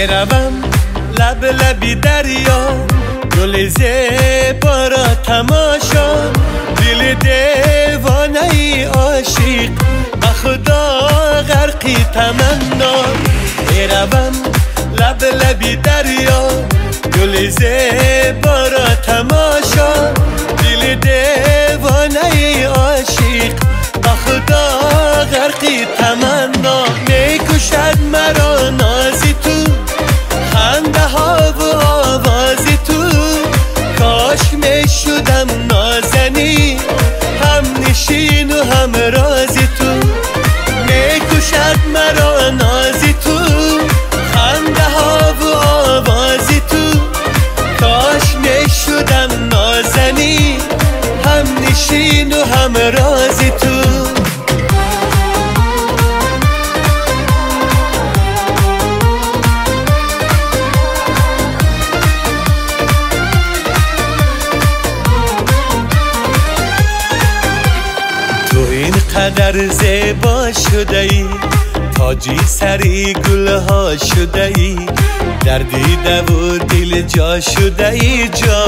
میروم لب لبی دریا، گل زیبا را تماشا، دل دیوانه ای عاشق به خدا غرقی تمنا. میروم لب لبی دریا، گل زیبا را تماشا، دل دیوانه ای عاشق به خدا غرقی تمنا. میکشد مرا نازی تو، خنده ها و آوازی تو، کاش میشدم نازنی، هم نشین و هم رازی تو. میکشد مرا نازی تو، خنده ها و آوازی تو، کاش میشدم نازنی، هم نشین و هم رازی تو. قدر زیبا شده ای، تاجی سری گلها شده ای، در دیده و دل جا شده ای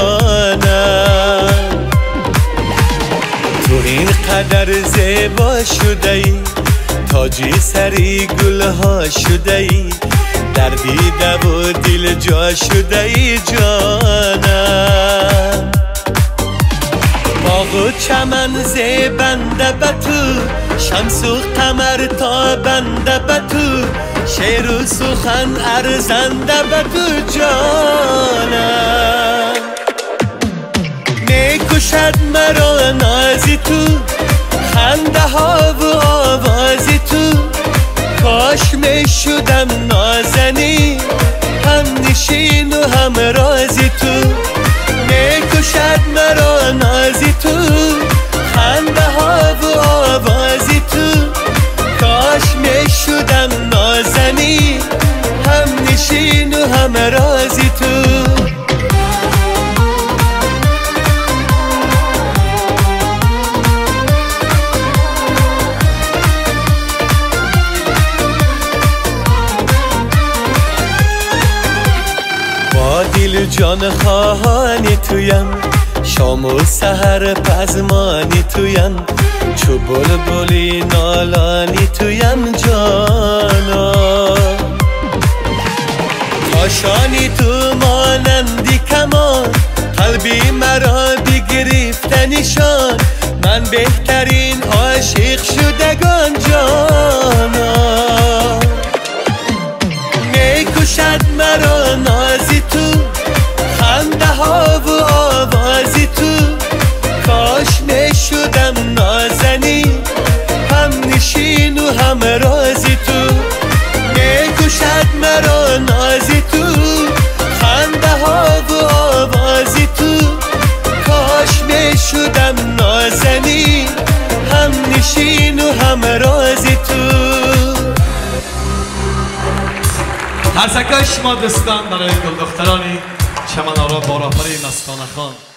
جانم. تو این قدر زیبا شده ای، تاجی سری گلها شده ای، در دیده و دل جا شده ای جانم. باغ و چمن زیبنده به تو، شمس و قمر تابنده به تو، شعر و سخن ارزنده به تو جانم. میکشد مرا نازی تو، خنده ها و آوازی تو، کاش میشدم نازنی، هم نشین و هم رازی تو. میکشد مرا نازی تو، خنده ها و آوازی تو، کاش میشدم نازنی، هم نشین و هم رازی تو. دل جان خواهانی تویم، شام و سحر پزمانی تویم، چو بلبلی نالانی تویم جانا. کاشانی تو مانندی کمان، قلبی مرا بگرفته نشان، من بهترین عاشق شدگان جانا. میکشد مرا نازی تو، خنده ها و آوازی تو، کاش میشدم نازنی، هم نشین و هم رازی تو. میکشد مرا نازی تو، خنده ها و آوازی تو، کاش میشدم نازنی، هم نشین و هم رازی تو. هر سکه شما دوستان برای گل دخترانی چمن آرا با راهبری مستانه خان.